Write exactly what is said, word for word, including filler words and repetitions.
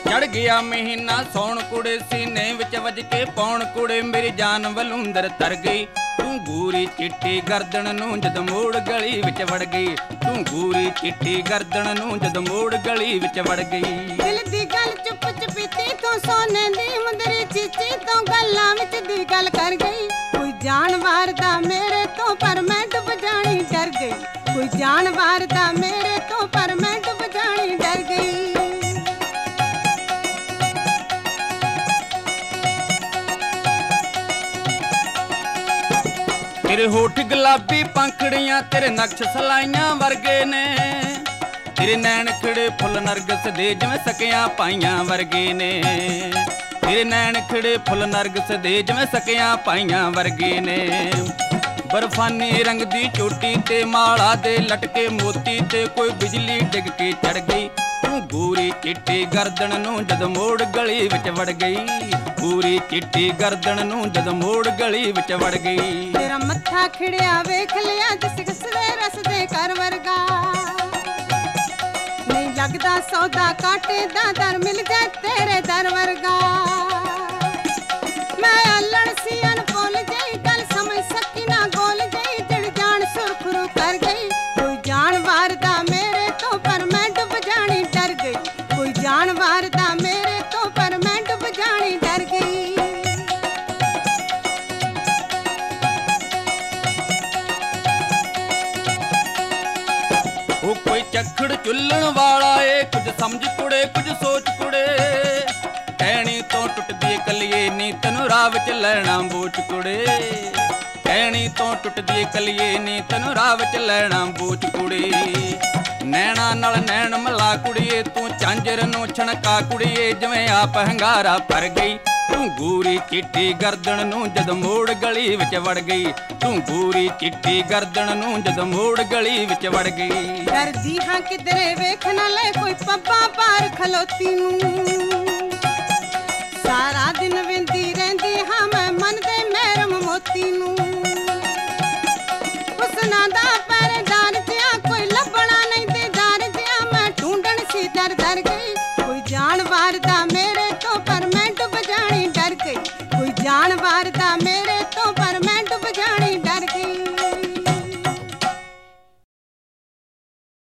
ਚੜ ਗਿਆ ਮਹੀਨਾ ਸੌਣ ਕੁੜੇ, ਸੀਨੇ ਵਿੱਚ ਵੱਜ ਕੇ ਪੌਣ ਕੁੜੇ, ਮੇਰੀ ਜਾਨ ਵਲੂੰਦਰ ਤਰ ਗਈ। ਤੂੰ ਗੂਰੀ ਚਿੱਟੀ ਗਰਦਨ ਨੂੰ ਜਦ ਮੋੜ ਗਲੀ ਵਿੱਚ ਵੜ ਗਈ, ਤੂੰ ਗੂਰੀ ਚਿੱਟੀ ਗਰਦਨ ਨੂੰ ਜਦ ਮੋੜ ਗਲੀ ਵਿੱਚ ਵੜ ਗਈ। ਦਿਲ ਦੀ ਗੱਲ ਚੁੱਪ ਚੁਪੀਤੀ ਤੂੰ ਸੋਨੇ ਦੀ ਮੁੰਦਰੀ ਚੀਚੀ ਤੋਂ ਗੱਲਾਂ ਵਿੱਚ ਦੀ ਗੱਲ ਕਰ ਗਈ। ਕੋਈ ਜਾਨ ਵਾਰਦਾ ਮੇਰੇ ਤੋਂ ਪਰ ਮੈਂ ਡੁੱਬ ਜਾਣੀ ਡਰ ਗਈ, ਕੋਈ ਜਾਨ ਵਾਰਦਾ ਮੇਰੇ ਤੋਂ ਪਰ ਮੈਂ ਡੁੱਬ ਜਾਣੀ ਡਰ ਗਈ। ਤੇਰੇ ਹੋਠ ਗੁਲਾਬੀ ਪੰਖੜੀਆਂ, ਤੇਰੇ ਨਕਸ਼ ਸਲਾਈਆਂ ਵਰਗੇ ਨੇ, ਤੇਰੇ ਨੈਣ ਖਿੜੇ ਫੁੱਲ ਨਰਗਸ ਦੇ ਜਿਵੇਂ ਸਕਿਆਂ ਪਾਈਆਂ ਵਰਗੇ ਨੇ, ਤੇਰੇ ਨੈਣ ਖਿੜੇ ਫੁੱਲ ਨਰਗਸ ਦੇ ਜਿਵੇਂ ਸਕਿਆਂ ਪਾਈਆਂ ਵਰਗੇ ਨੇ। ਬਰਫਾਨੀ ਰੰਗ ਦੀ ਚੋਟੀ ਤੇ ਮਾਲਾ ਦੇ ਲਟਕੇ ਮੋਤੀ ਤੇ ਕੋਈ ਬਿਜਲੀ ਡਿੱਗ ਕੇ ਚੜ ਗਈ। ਤੂੰ ਗੂਰੀ ਚਿੱਟੀ ਗਰਦਨ ਨੂੰ ਜਦ ਮੋੜ ਗਲੀ ਵਿੱਚ ਵੜ ਗਈ, ਗੂਰੀ ਚਿੱਟੀ ਗਰਦਨ ਨੂੰ ਜਦ ਮੋੜ ਗਲੀ ਵਿੱਚ ਵੜ ਗਈ। ਤੇਰਾ ਮੱਥਾ ਖਿੜਿਆ ਵੇਖ ਲਿਆ ਜਿਸ ਕਿਸਦੇ ਰਸ ਦੇ ਘਰ ਵਰਗਾ, ਨਹੀਂ ਲੱਗਦਾ ਸੌਦਾ ਕਾਟੇ ਦਾ ਦਰ ਮਿਲ ਜਾ ਤੇਰੇ ਦਰ ਵਰਗਾ। ਮੈਂ ਅਲਣ ਸੀ ਅਨਪੋਲ ਜਈ ਗੱਲ ਸਮਝ ਸਕੀ ਨਾ ਗੋਲ ਜਈ, ਜੜ ਜਾਣ ਸੁਰਖਰੂ ਕਰ ਗਈ। ਕੋਈ ਜਾਨ ਵਾਰਦਾ ਮੇਰੇ ਤੋਂ ਪਰ ਮੈਂ ਡੁੱਬ ਜਾਣੀ ਡਰ ਗਈ, ਕੋਈ ਜਾਨ ਵਾਰਦਾ ਮੇਰੇ ਤੋਂ ਪਰ ਮੈਂ ਡੁੱਬ ਜਾਣੀ ਡਰ ਗਈ। ਉਹ ਕੋਈ ਚੱਖੜ ਚੁੱਲਣ ਵਾਲਾ ਏ, ਕੁਝ ਸਮਝ ਕੁੜੇ ਕੁਝ ਸੋਚ ਕੁੜੇ, ਕਹਿਣੀ ਤੋਂ ਟੁੱਟਦੀ ਕਲੀਏ ਨੀ ਤੈਨੂੰ ਰਾਹ ਵਿੱਚ ਲੈਣਾ ਬੋਚ ਕੁੜੇ, ਕਹਿਣੀ ਤੋਂ ਟੁੱਟਦੀ ਕਲੀਏ ਨੀ ਤੈਨੂੰ ਰਾਹ ਵਿੱਚ ਲੈਣਾ ਬੋਚ ਕੁੜੇ। ਨੈਣਾ ਨਾਲ ਨੈਣ ਮਲਾ ਕੁੜੀਏ, ਤੂੰ ਝਾਂਜਰ ਨੂੰ ਛਣਕਾ ਕੁੜੀਏ, ਜਿਵੇਂ ਆਪ ਹੰਗਾਰਾ ਭਰ ਗਈ। ਤੂੰ ਗੂਰੀ ਚਿੱਟੀ ਗਰਦਨ ਨੂੰ ਜਦ ਮੋੜ ਗਲੀ ਵਿੱਚ ਵੜ ਗਈ, ਤੂੰ ਗੂਰੀ ਚਿੱਟੀ ਗਰਦਨ ਨੂੰ ਜਦ ਮੋੜ ਗਲੀ ਵਿੱਚ ਵੜ ਗਈ। ਡਰਦੀ ਹਾਂ ਕਿਧਰੇ ਵੇਖ ਨਾ ਲੈ ਕੋਈ ਪੱਬਾਂ ਪਾਰ ਖਲੋਤੀ ਨੂੰ, ਸਾਰਾ